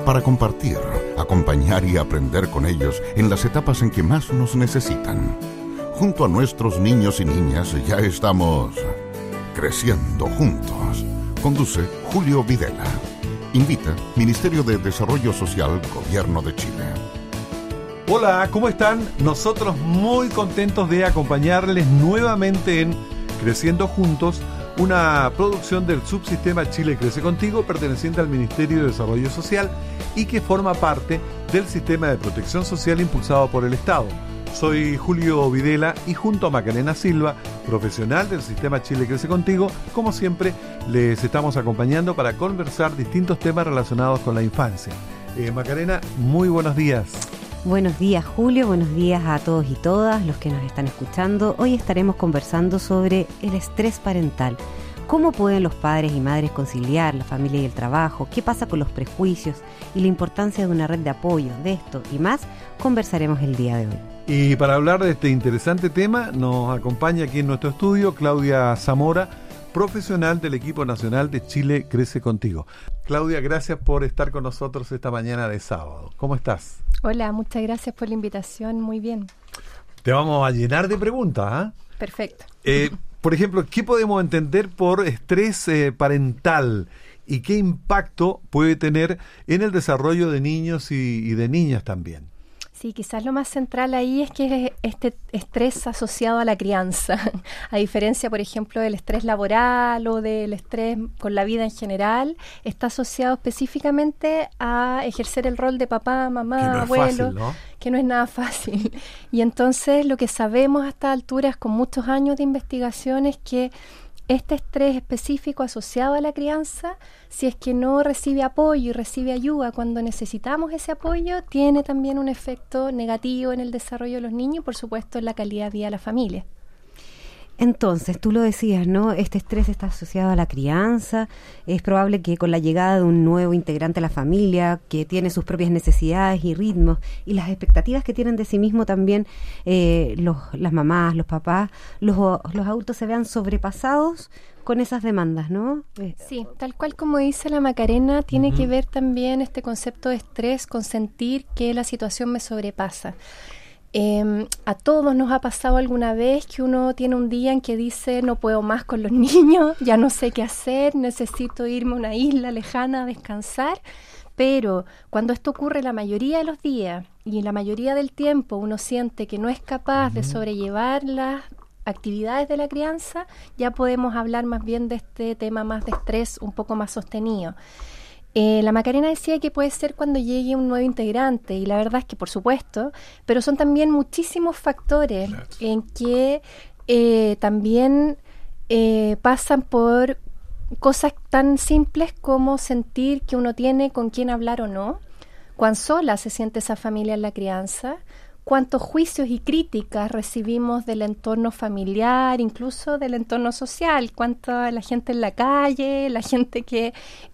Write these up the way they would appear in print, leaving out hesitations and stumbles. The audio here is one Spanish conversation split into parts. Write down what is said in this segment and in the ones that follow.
para compartir, acompañar y aprender con ellos en las etapas en que más nos necesitan. Junto a nuestros niños y niñas ya estamos creciendo juntos. Conduce Julio Videla. Invita Ministerio de Desarrollo Social, Gobierno de Chile. Hola, ¿cómo están? Nosotros muy contentos de acompañarles nuevamente en Creciendo Juntos, una producción del subsistema Chile Crece Contigo, perteneciente al Ministerio de Desarrollo Social y que forma parte del sistema de protección social impulsado por el Estado. Soy Julio Videla y junto a Macarena Silva, profesional del sistema Chile Crece Contigo, como siempre, les estamos acompañando para conversar distintos temas relacionados con la infancia. Macarena, muy buenos días. Buenos días, Julio, buenos días a todos y todas los que nos están escuchando. Hoy estaremos conversando sobre el estrés parental. ¿Cómo pueden los padres y madres conciliar la familia y el trabajo? ¿Qué pasa con los prejuicios y la importancia de una red de apoyo? De esto y más conversaremos el día de hoy. Y para hablar de este interesante tema nos acompaña aquí en nuestro estudio Claudia Zamora, profesional del equipo nacional de Chile Crece Contigo. Claudia, gracias por estar con nosotros esta mañana de sábado. ¿Cómo estás? Hola, muchas gracias por la invitación, muy bien. Te vamos a llenar de preguntas, ¿eh? Perfecto. Por ejemplo, ¿qué podemos entender por estrés parental y qué impacto puede tener en el desarrollo de niños y de niñas también? Sí, quizás lo más central ahí es que es este estrés asociado a la crianza, a diferencia, por ejemplo, del estrés laboral o del estrés con la vida en general, está asociado específicamente a ejercer el rol de papá, mamá, abuelo, fácil, ¿no? Que no es nada fácil. Y entonces lo que sabemos a estas alturas con muchos años de investigación es que este estrés específico asociado a la crianza, si es que no recibe apoyo y recibe ayuda cuando necesitamos ese apoyo, tiene también un efecto negativo en el desarrollo de los niños y, por supuesto, en la calidad de vida de la familia. Entonces, tú lo decías, ¿no? Este estrés está asociado a la crianza. Es probable que con la llegada de un nuevo integrante a la familia, que tiene sus propias necesidades y ritmos, y las expectativas que tienen de sí mismo también las mamás, los papás, los adultos se vean sobrepasados con esas demandas, ¿no? Sí, tal cual como dice la Macarena, tiene que ver también este concepto de estrés con sentir que la situación me sobrepasa. A todos nos ha pasado alguna vez que uno tiene un día en que dice no puedo más con los niños, ya no sé qué hacer, necesito irme a una isla lejana a descansar, pero cuando esto ocurre la mayoría de los días y la mayoría del tiempo uno siente que no es capaz de sobrellevar las actividades de la crianza, ya podemos hablar más bien de este tema más de estrés un poco más sostenido. La Macarena decía que puede ser cuando llegue un nuevo integrante y la verdad es que por supuesto, pero son también muchísimos factores en que también pasan por cosas tan simples como sentir que uno tiene con quién hablar o no, cuán sola se siente esa familia en la crianza, cuántos juicios y críticas recibimos del entorno familiar, incluso del entorno social, cuánta la gente en la calle, la gente que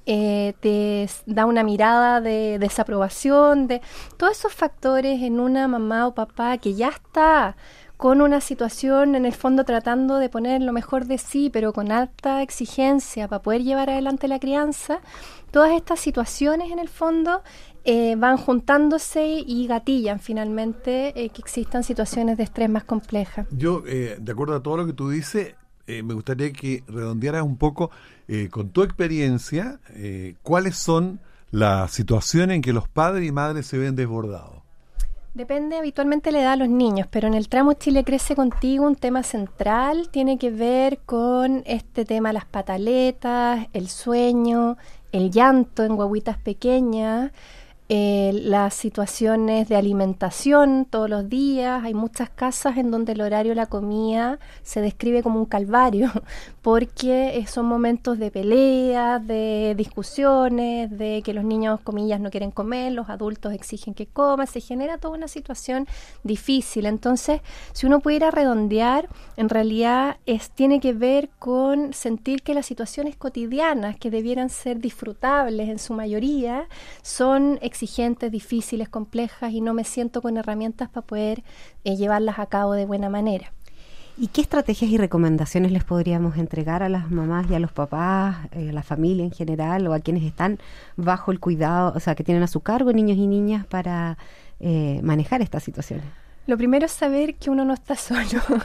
te da una mirada de desaprobación, de todos esos factores en una mamá o papá que ya está con una situación en el fondo tratando de poner lo mejor de sí, pero con alta exigencia para poder llevar adelante la crianza. Todas estas situaciones en el fondo van juntándose y gatillan finalmente que existan situaciones de estrés más complejas. Yo, de acuerdo a todo lo que tú dices, me gustaría que redondearas un poco con tu experiencia cuáles son las situaciones en que los padres y madres se ven desbordados. Depende habitualmente la edad de los niños, pero en el tramo Chile Crece Contigo un tema central tiene que ver con este tema, las pataletas, el sueño, el llanto en guaguitas pequeñas, las situaciones de alimentación todos los días. Hay muchas casas en donde el horario de la comida se describe como un calvario porque son momentos de peleas, de discusiones, de que los niños, comillas, no quieren comer, los adultos exigen que coman, se genera toda una situación difícil. Entonces, si uno pudiera redondear, en realidad tiene que ver con sentir que las situaciones cotidianas que debieran ser disfrutables en su mayoría son exigentes, difíciles, complejas y no me siento con herramientas para poder llevarlas a cabo de buena manera. ¿Y qué estrategias y recomendaciones les podríamos entregar a las mamás y a los papás, a la familia en general, o a quienes están bajo el cuidado, o sea, que tienen a su cargo niños y niñas para manejar estas situaciones? Lo primero es saber que uno no está solo,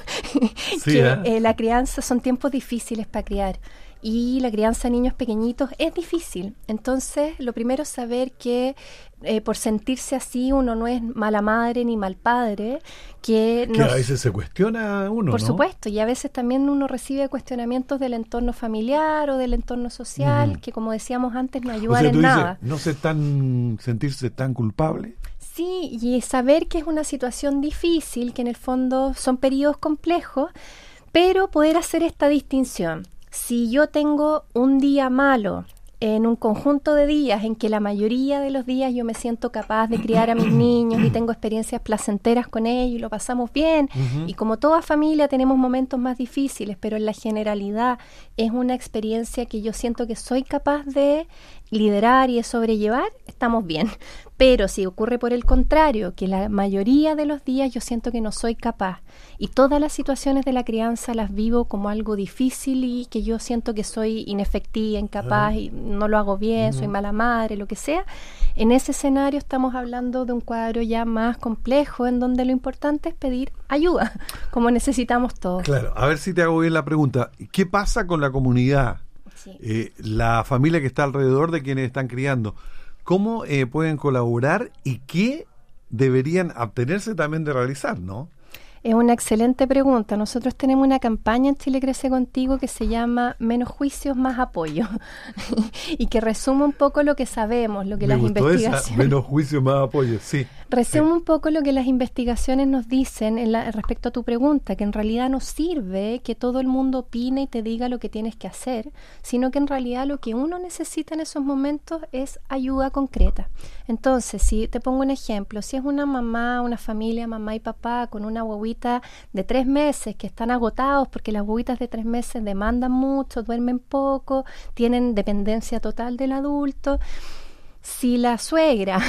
Sí, que la crianza son tiempos difíciles para criar. Y la crianza de niños pequeñitos es difícil. Entonces, lo primero es saber que por sentirse así uno no es mala madre ni mal padre. Que a veces se cuestiona uno, por ¿no? supuesto, y a veces también uno recibe cuestionamientos del entorno familiar o del entorno social, que como decíamos antes no ayudan en nada. No sentirse tan culpable. Sí, y saber que es una situación difícil, que en el fondo son periodos complejos, pero poder hacer esta distinción. Si yo tengo un día malo en un conjunto de días en que la mayoría de los días yo me siento capaz de criar a mis niños y tengo experiencias placenteras con ellos y lo pasamos bien, y como toda familia tenemos momentos más difíciles, pero en la generalidad es una experiencia que yo siento que soy capaz de liderar y de sobrellevar, estamos bien. Pero si ocurre por el contrario, que la mayoría de los días yo siento que no soy capaz y todas las situaciones de la crianza las vivo como algo difícil y que yo siento que soy inefectiva, incapaz y no lo hago bien, soy mala madre, lo que sea, en ese escenario estamos hablando de un cuadro ya más complejo en donde lo importante es pedir ayuda, como necesitamos todos. Claro, a ver si te hago bien la pregunta. ¿Qué pasa con la comunidad? Sí. La familia que está alrededor de quienes están criando. ¿Cómo pueden colaborar y qué deberían abstenerse también de realizar, no? Es una excelente pregunta. Nosotros tenemos una campaña en Chile Crece Contigo que se llama Menos juicios, más apoyo y que resume un poco lo que sabemos, lo que las investigaciones... Menos juicios, más apoyo, sí. Resume un poco lo que las investigaciones nos dicen respecto a tu pregunta, que en realidad no sirve que todo el mundo opine y te diga lo que tienes que hacer, sino que en realidad lo que uno necesita en esos momentos es ayuda concreta. Entonces, si te pongo un ejemplo, si es una mamá, una familia, mamá y papá con una guaguita de 3 meses que están agotados porque las guaguitas de 3 meses demandan mucho, duermen poco, tienen dependencia total del adulto. Si la suegra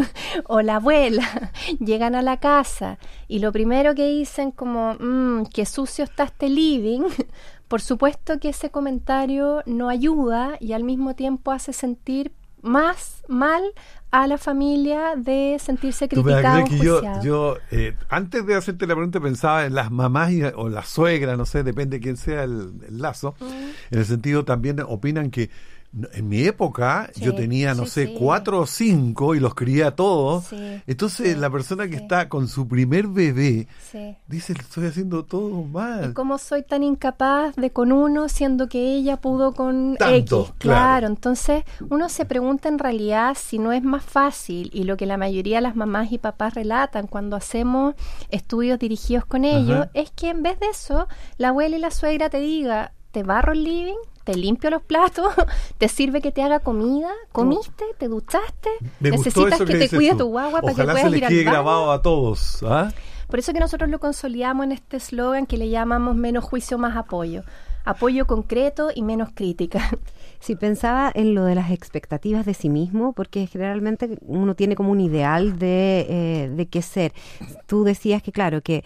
o la abuela llegan a la casa y lo primero que dicen como, qué sucio está este living, por supuesto que ese comentario no ayuda y al mismo tiempo hace sentir más mal a la familia de sentirse criticado, enjuiciado. Yo antes de hacerte la pregunta pensaba en las mamás o la suegra, no sé, depende de quién sea el lazo, en el sentido también opinan que en mi época yo tenía, no sé, 4 o 5 y los crié a todos. Entonces la persona que está con su primer bebé dice, estoy haciendo todo mal. ¿Y cómo soy tan incapaz de con uno siendo que ella pudo con tanto, X? Claro, entonces uno se pregunta en realidad si no es más fácil, y lo que la mayoría de las mamás y papás relatan cuando hacemos estudios dirigidos con ellos, es que en vez de eso, la abuela y la suegra te diga, te barro el living, te limpio los platos, te sirve que te haga comida, comiste, te duchaste, necesitas que te cuide tu guagua para que puedas ir al baño. Ojalá se les quede grabado a todos. Por eso que nosotros lo consolidamos en este eslogan que le llamamos menos juicio, más apoyo. Apoyo concreto y menos crítica. Sí, pensaba en lo de las expectativas de sí mismo, porque generalmente uno tiene como un ideal de qué ser. Tú decías que, claro, que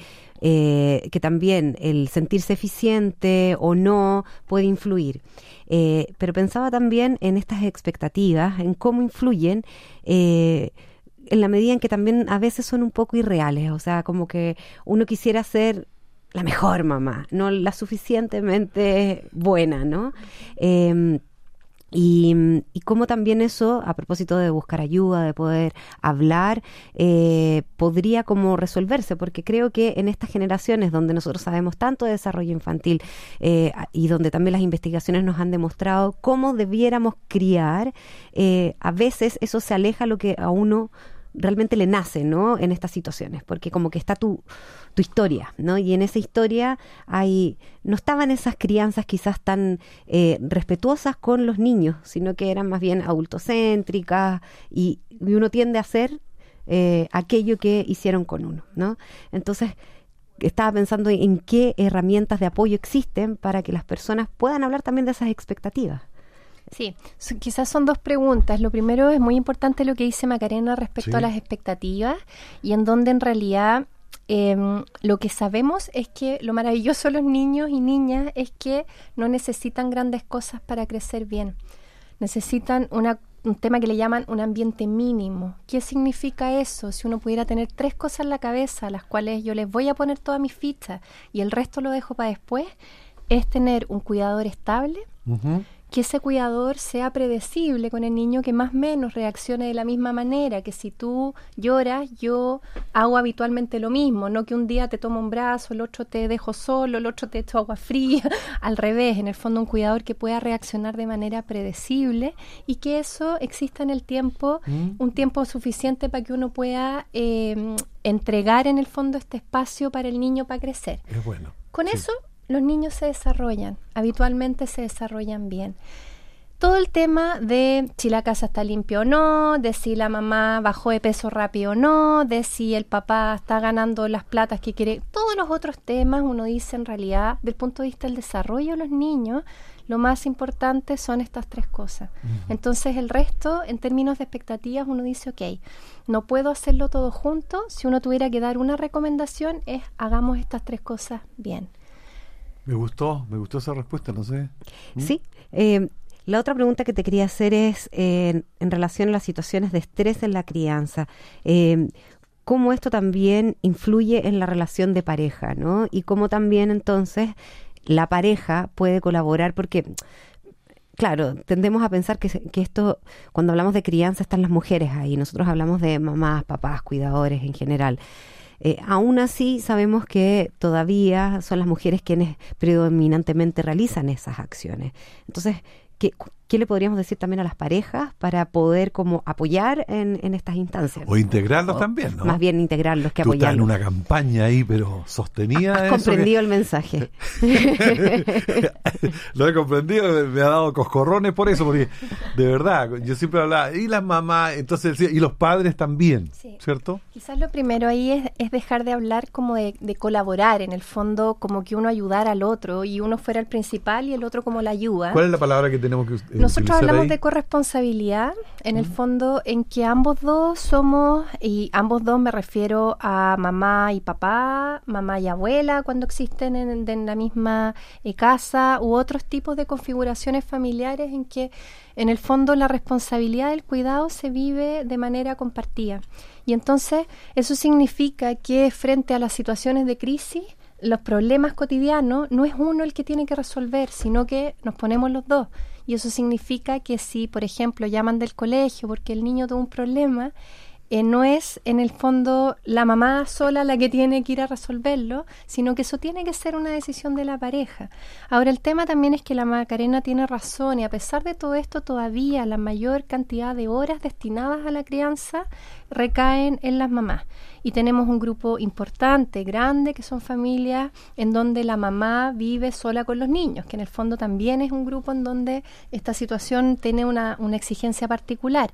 también el sentirse eficiente o no puede influir. Pero pensaba también en estas expectativas, en cómo influyen en la medida en que también a veces son un poco irreales. O sea, como que uno quisiera ser la mejor mamá, no la suficientemente buena, ¿no? Y cómo también eso, a propósito de buscar ayuda, de poder hablar, podría como resolverse, porque creo que en estas generaciones donde nosotros sabemos tanto de desarrollo infantil y donde también las investigaciones nos han demostrado cómo debiéramos criar, a veces eso se aleja lo que a uno realmente le nace, ¿no? En estas situaciones, porque como que está tu historia, ¿no? Y en esa historia no estaban esas crianzas quizás tan respetuosas con los niños, sino que eran más bien adultocéntricas y uno tiende a hacer aquello que hicieron con uno, ¿no? Entonces estaba pensando en qué herramientas de apoyo existen para que las personas puedan hablar también de esas expectativas. Sí, quizás son 2 preguntas. Lo primero, es muy importante lo que dice Macarena respecto a las expectativas y en donde en realidad lo que sabemos es que lo maravilloso de los niños y niñas es que no necesitan grandes cosas para crecer bien. Necesitan un tema que le llaman un ambiente mínimo. ¿Qué significa eso? Si uno pudiera tener 3 cosas en la cabeza, las cuales yo les voy a poner todas mis fichas y el resto lo dejo para después, es tener un cuidador estable, que ese cuidador sea predecible con el niño, que más o menos reaccione de la misma manera, que si tú lloras, yo hago habitualmente lo mismo, no que un día te tomo un brazo, el otro te dejo solo, el otro te echo agua fría, al revés, en el fondo un cuidador que pueda reaccionar de manera predecible y que eso exista en el tiempo, un tiempo suficiente para que uno pueda entregar en el fondo este espacio para el niño para crecer. Es bueno. Con eso los niños se desarrollan, habitualmente se desarrollan bien. Todo el tema de si la casa está limpia o no, de si la mamá bajó de peso rápido o no, de si el papá está ganando las platas que quiere, todos los otros temas, uno dice en realidad, del punto de vista del desarrollo de los niños, lo más importante son estas 3 cosas. Entonces el resto, en términos de expectativas, uno dice, ok, no puedo hacerlo todo junto, si uno tuviera que dar una recomendación es hagamos estas 3 cosas bien. Me gustó esa respuesta, no sé. Sí, la otra pregunta que te quería hacer es en relación a las situaciones de estrés en la crianza. ¿Cómo esto también influye en la relación de pareja, ¿no? Y cómo también entonces la pareja puede colaborar, porque claro, tendemos a pensar que esto, cuando hablamos de crianza están las mujeres ahí, nosotros hablamos de mamás, papás, cuidadores en general. Aún así sabemos que todavía son las mujeres quienes predominantemente realizan esas acciones. Entonces, ¿qué le podríamos decir también a las parejas para poder como apoyar en estas instancias? O integrarlos también, ¿no? Más bien integrarlos que apoyarlos. Tú estás en una campaña ahí, pero sostenida. ¿Has comprendido el mensaje? Lo he comprendido, me ha dado coscorrones por eso, porque de verdad, yo siempre hablaba, y las mamás, entonces y los padres también, sí. ¿Cierto? Quizás lo primero ahí es dejar de hablar como de colaborar, en el fondo, como que uno ayudara al otro, y uno fuera el principal y el otro como la ayuda. ¿Cuál es la palabra que tenemos que Nosotros hablamos ahí de corresponsabilidad, en el fondo, en que ambos dos somos, y ambos dos me refiero a mamá y papá, mamá y abuela, cuando existen en la misma casa, u otros tipos de configuraciones familiares en que, en el fondo, la responsabilidad del cuidado se vive de manera compartida. Y entonces, eso significa que frente a las situaciones de crisis, los problemas cotidianos, no es uno el que tiene que resolver, sino que nos ponemos los dos. Y eso significa que si, por ejemplo, llaman del colegio porque el niño tuvo un problema, no es en el fondo la mamá sola la que tiene que ir a resolverlo, sino que eso tiene que ser una decisión de la pareja. Ahora, el tema también es que la Macarena tiene razón, y a pesar de todo esto, todavía la mayor cantidad de horas destinadas a la crianza recaen en las mamás. Y tenemos un grupo importante, grande, que son familias en donde la mamá vive sola con los niños, que en el fondo también es un grupo en donde esta situación tiene una exigencia particular.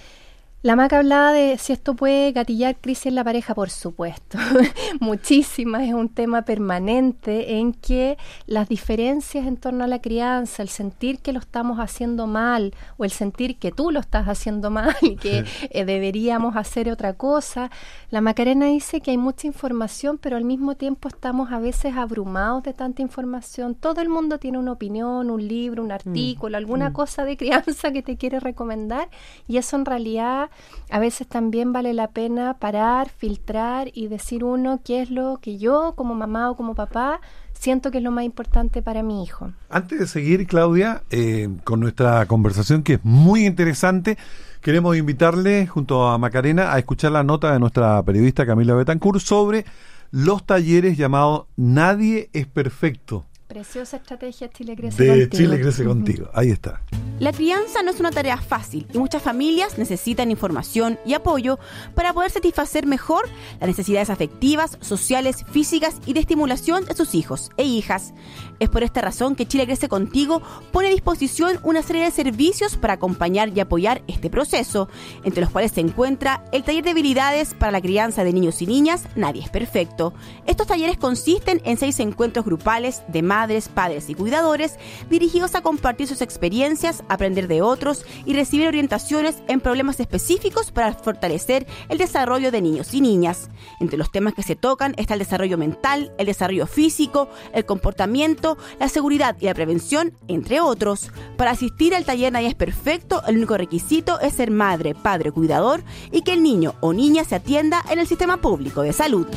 La Maca hablaba de si esto puede gatillar crisis en la pareja, por supuesto. Muchísimas, es un tema permanente en que las diferencias en torno a la crianza, el sentir que lo estamos haciendo mal o el sentir que tú lo estás haciendo mal y que deberíamos hacer otra cosa. La Macarena dice que hay mucha información, pero al mismo tiempo estamos a veces abrumados de tanta información. Todo el mundo tiene una opinión, un libro, un artículo, alguna cosa de crianza que te quiere recomendar, y eso en realidad a veces también vale la pena parar, filtrar y decir uno qué es lo que yo como mamá o como papá siento que es lo más importante para mi hijo. Antes de seguir, Claudia, con nuestra conversación, que es muy interesante, queremos invitarle junto a Macarena a escuchar la nota de nuestra periodista Camila Betancourt sobre los talleres llamados Nadie es Perfecto. Preciosa estrategia Chile Crece Contigo. De Chile Crece Contigo, ahí está. La crianza no es una tarea fácil y muchas familias necesitan información y apoyo para poder satisfacer mejor las necesidades afectivas, sociales, físicas y de estimulación de sus hijos e hijas. Es por esta razón que Chile Crece Contigo pone a disposición una serie de servicios para acompañar y apoyar este proceso, entre los cuales se encuentra el taller de habilidades para la crianza de niños y niñas Nadie es Perfecto. Estos talleres consisten en 6 encuentros grupales de más madres, padres y cuidadores, dirigidos a compartir sus experiencias, aprender de otros y recibir orientaciones en problemas específicos para fortalecer el desarrollo de niños y niñas. Entre los temas que se tocan está el desarrollo mental, el desarrollo físico, el comportamiento, la seguridad y la prevención, entre otros. Para asistir al taller Nadie es Perfecto, el único requisito es ser madre, padre, cuidador y que el niño o niña se atienda en el sistema público de salud.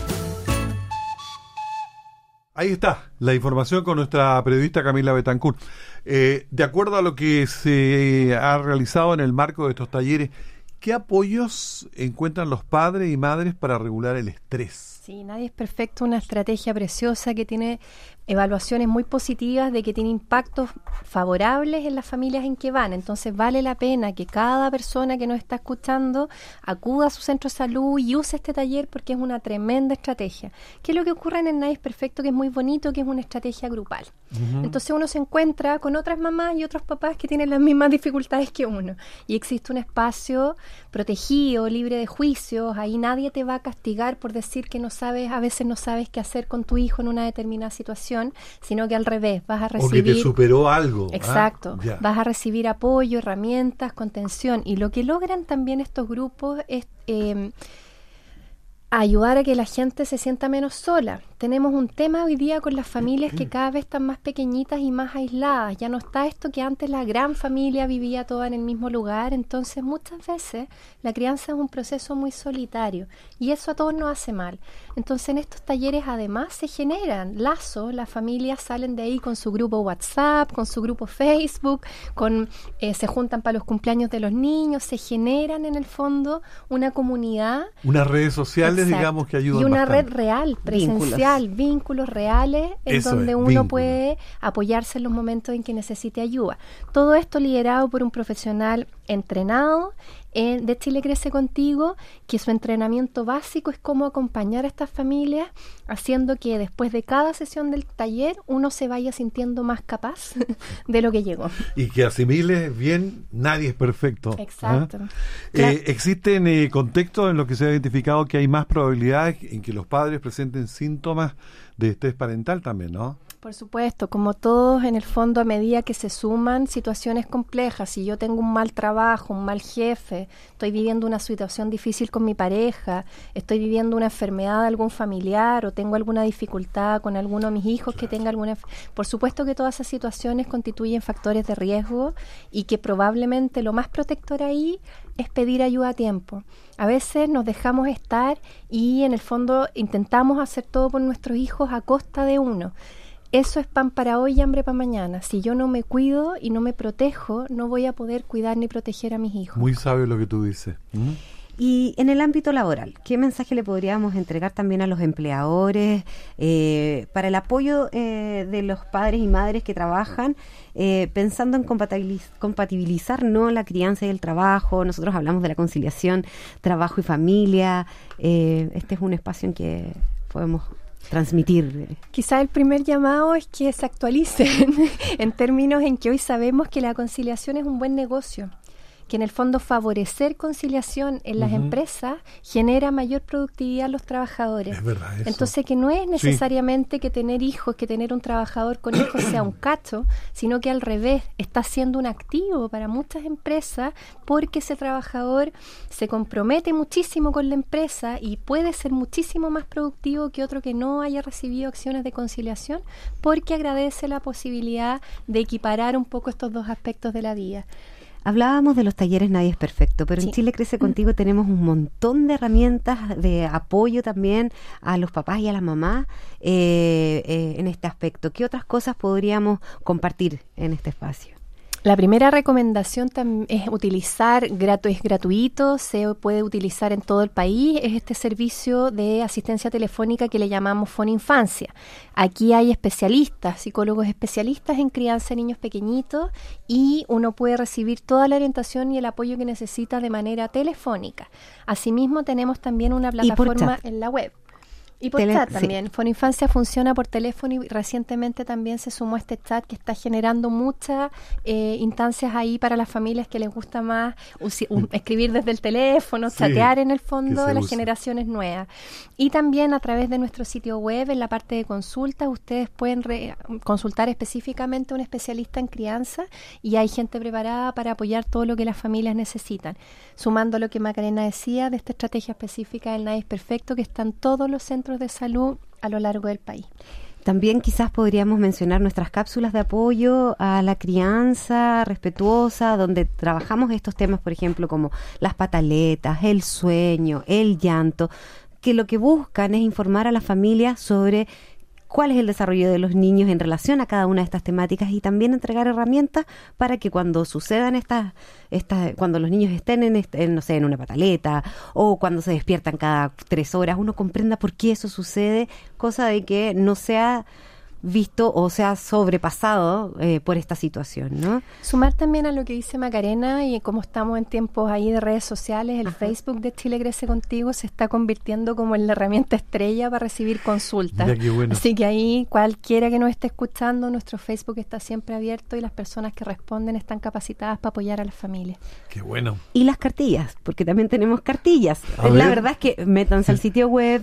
Ahí está la información con nuestra periodista Camila Betancourt. De acuerdo a lo que se ha realizado en el marco de estos talleres, ¿qué apoyos encuentran los padres y madres para regular el estrés? Sí, Nadie es Perfecto, una estrategia preciosa que tiene evaluaciones muy positivas de que tiene impactos favorables en las familias en que van. Entonces vale la pena que cada persona que nos está escuchando acuda a su centro de salud y use este taller porque es una tremenda estrategia. ¿Qué es lo que ocurre en el Nadie es Perfecto? Que es muy bonito, que es una estrategia grupal. Entonces uno se encuentra con otras mamás y otros papás que tienen las mismas dificultades que uno. Y existe un espacio protegido, libre de juicios. Ahí nadie te va a castigar por decir que a veces no sabes qué hacer con tu hijo en una determinada situación, sino que al revés, vas a recibir... O que te superó algo. Exacto. Vas a recibir apoyo, herramientas, contención. Y lo que logran también estos grupos es ayudar a que la gente se sienta menos sola. Tenemos un tema hoy día con las familias que cada vez están más pequeñitas y más aisladas. Ya no está esto que antes la gran familia vivía toda en el mismo lugar. Entonces, muchas veces la crianza es un proceso muy solitario y eso a todos nos hace mal. Entonces, en estos talleres además se generan lazos. Las familias salen de ahí con su grupo WhatsApp, con su grupo Facebook, se juntan para los cumpleaños de los niños. Se generan en el fondo una comunidad. Unas redes sociales, exacto, digamos, que ayudan y una bastante. red real, presencial, vínculos reales en Eso donde es, uno vínculo. puede apoyarse en los momentos en que necesite ayuda. Todo esto liderado por un profesional entrenado de Chile Crece Contigo, que su entrenamiento básico es cómo acompañar a estas familias, haciendo que después de cada sesión del taller uno se vaya sintiendo más capaz de lo que llegó. Y que asimile bien, nadie es perfecto. Exacto. ¿Existen contextos en los que se ha identificado que hay más probabilidades en que los padres presenten síntomas de estrés parental también, ¿no? Por supuesto, como todos, en el fondo, a medida que se suman situaciones complejas, si yo tengo un mal trabajo, un mal jefe, estoy viviendo una situación difícil con mi pareja, estoy viviendo una enfermedad de algún familiar o tengo alguna dificultad con alguno de mis hijos que tenga alguna... Por supuesto que todas esas situaciones constituyen factores de riesgo y que probablemente lo más protector ahí es pedir ayuda a tiempo. A veces nos dejamos estar y en el fondo intentamos hacer todo por nuestros hijos a costa de uno. Eso es pan para hoy y hambre para mañana. Si yo no me cuido y no me protejo, no voy a poder cuidar ni proteger a mis hijos. Muy sabio lo que tú dices. Y en el ámbito laboral, ¿qué mensaje le podríamos entregar también a los empleadores para el apoyo de los padres y madres que trabajan, pensando en compatibilizar, ¿no?, la crianza y el trabajo? Nosotros hablamos de la conciliación trabajo y familia. Este es un espacio en que podemos transmitir. Quizá el primer llamado es que se actualicen en términos en que hoy sabemos que la conciliación es un buen negocio, que en el fondo favorecer conciliación en las empresas genera mayor productividad a los trabajadores. Es verdad eso. Entonces que no es necesariamente que tener hijos, que tener un trabajador con hijos sea un cacho, sino que al revés, está siendo un activo para muchas empresas porque ese trabajador se compromete muchísimo con la empresa y puede ser muchísimo más productivo que otro que no haya recibido acciones de conciliación porque agradece la posibilidad de equiparar un poco estos dos aspectos de la vida. Hablábamos de los talleres Nadie es Perfecto, pero Sí. en Chile Crece Contigo tenemos un montón de herramientas de apoyo también a los papás y a las mamás en este aspecto. ¿Qué otras cosas podríamos compartir en este espacio? La primera recomendación es utilizar, es gratuito, se puede utilizar en todo el país, es este servicio de asistencia telefónica que le llamamos Fon Infancia. Aquí hay especialistas, psicólogos especialistas en crianza de niños pequeñitos y uno puede recibir toda la orientación y el apoyo que necesita de manera telefónica. Asimismo, tenemos también una plataforma en la web. Y por chat también. Sí. Foninfancia funciona por teléfono y recientemente también se sumó este chat que está generando muchas instancias ahí para las familias que les gusta más escribir desde el teléfono, chatear en el fondo de las generaciones nuevas. Y también a través de nuestro sitio web, en la parte de consultas, ustedes pueden consultar específicamente a un especialista en crianza y hay gente preparada para apoyar todo lo que las familias necesitan. Sumando lo que Macarena decía de esta estrategia específica del Nadie es Perfecto, que están todos los centros de salud a lo largo del país. También quizás podríamos mencionar nuestras cápsulas de apoyo a la crianza respetuosa, donde trabajamos estos temas, por ejemplo, como las pataletas, el sueño, el llanto, que lo que buscan es informar a la familia sobre cuál es el desarrollo de los niños en relación a cada una de estas temáticas y también entregar herramientas para que cuando sucedan cuando los niños estén en una pataleta o cuando se despiertan cada 3 horas, uno comprenda por qué eso sucede, cosa de que no sea visto o sea sobrepasado por esta situación, ¿no? Sumar también a lo que dice Macarena, y como estamos en tiempos ahí de redes sociales, el Facebook de Chile Crece Contigo se está convirtiendo como en la herramienta estrella para recibir consultas. Mira qué bueno. Así que ahí cualquiera que nos esté escuchando, nuestro Facebook está siempre abierto y las personas que responden están capacitadas para apoyar a las familias. Qué bueno. Y las cartillas, porque también tenemos cartillas. La verdad es que métanse al sitio web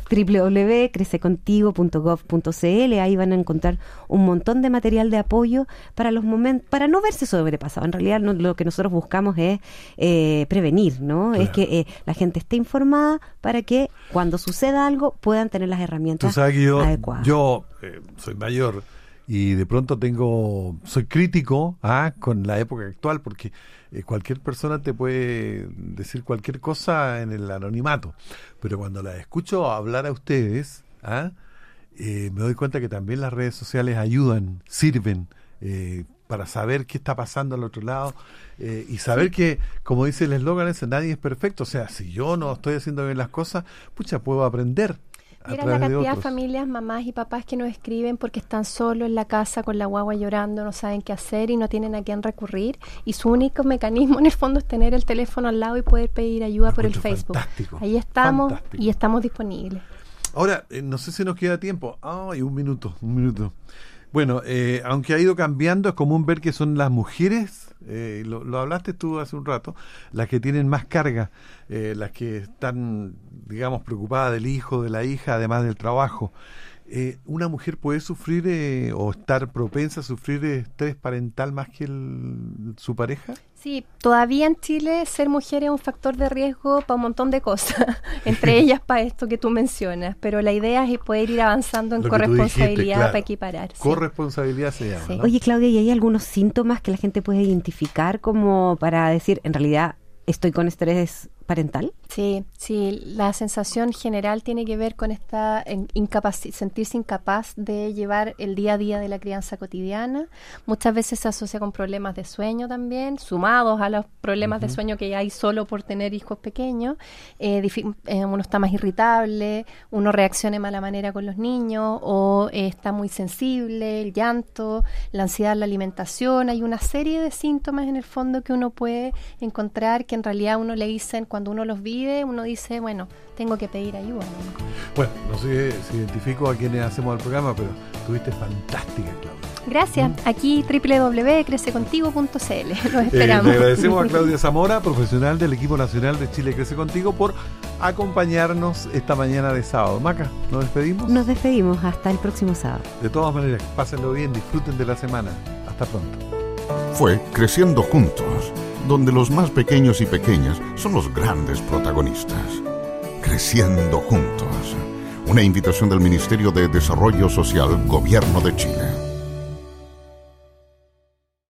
www.crececontigo.gov.cl, ahí van a encontrar un montón de material de apoyo para los momentos, para no verse sobrepasado. En realidad lo que nosotros buscamos es prevenir, ¿no? Claro. Es que la gente esté informada para que cuando suceda algo puedan tener las herramientas. Tú sabes que adecuadas. Yo soy mayor y de pronto soy crítico con la época actual, porque cualquier persona te puede decir cualquier cosa en el anonimato, pero cuando la escucho hablar a ustedes, me doy cuenta que también las redes sociales ayudan, sirven para saber qué está pasando al otro lado y saber que, como dice el eslogan ese, nadie es perfecto. O sea, si yo no estoy haciendo bien las cosas, puedo aprender. Mira la cantidad de familias, mamás y papás que nos escriben porque están solos en la casa con la guagua llorando, no saben qué hacer y no tienen a quién recurrir, y su único mecanismo en el fondo es tener el teléfono al lado y poder pedir ayuda por el Facebook. Ahí estamos y estamos disponibles. Ahora, no sé si nos queda tiempo. Un minuto. Bueno, aunque ha ido cambiando, es común ver que son las mujeres, lo hablaste tú hace un rato, las que tienen más carga, las que están, digamos, preocupadas del hijo, de la hija, además del trabajo. ¿Una mujer puede sufrir o estar propensa a sufrir estrés parental más que su pareja? Sí, todavía en Chile ser mujer es un factor de riesgo para un montón de cosas, entre ellas para esto que tú mencionas, pero la idea es poder ir avanzando en corresponsabilidad para equiparar. Corresponsabilidad se llama, sí. ¿no? Oye, Claudia, ¿y hay algunos síntomas que la gente puede identificar como para decir, en realidad, estoy con estrés parental? Sí, la sensación general tiene que ver con esta sentirse incapaz de llevar el día a día de la crianza cotidiana. Muchas veces se asocia con problemas de sueño también, sumados a los problemas de sueño que hay solo por tener hijos pequeños. Uno está más irritable, uno reacciona de mala manera con los niños o está muy sensible, el llanto, la ansiedad, la alimentación. Hay una serie de síntomas en el fondo que uno puede encontrar que en realidad uno le dicen, cuando uno los vive, uno dice, bueno, tengo que pedir ayuda. Bueno, no sé si identifico a quienes hacemos el programa, pero estuviste fantástica, Claudia. Gracias. Aquí www.crececontigo.cl. Los esperamos. Le agradecemos a Claudia Zamora, profesional del equipo nacional de Chile Crece Contigo, por acompañarnos esta mañana de sábado. Maca, ¿nos despedimos? Nos despedimos. Hasta el próximo sábado. De todas maneras, pásenlo bien, disfruten de la semana. Hasta pronto. Fue Creciendo Juntos, donde los más pequeños y pequeñas son los grandes protagonistas. Creciendo Juntos. Una invitación del Ministerio de Desarrollo Social, Gobierno de Chile.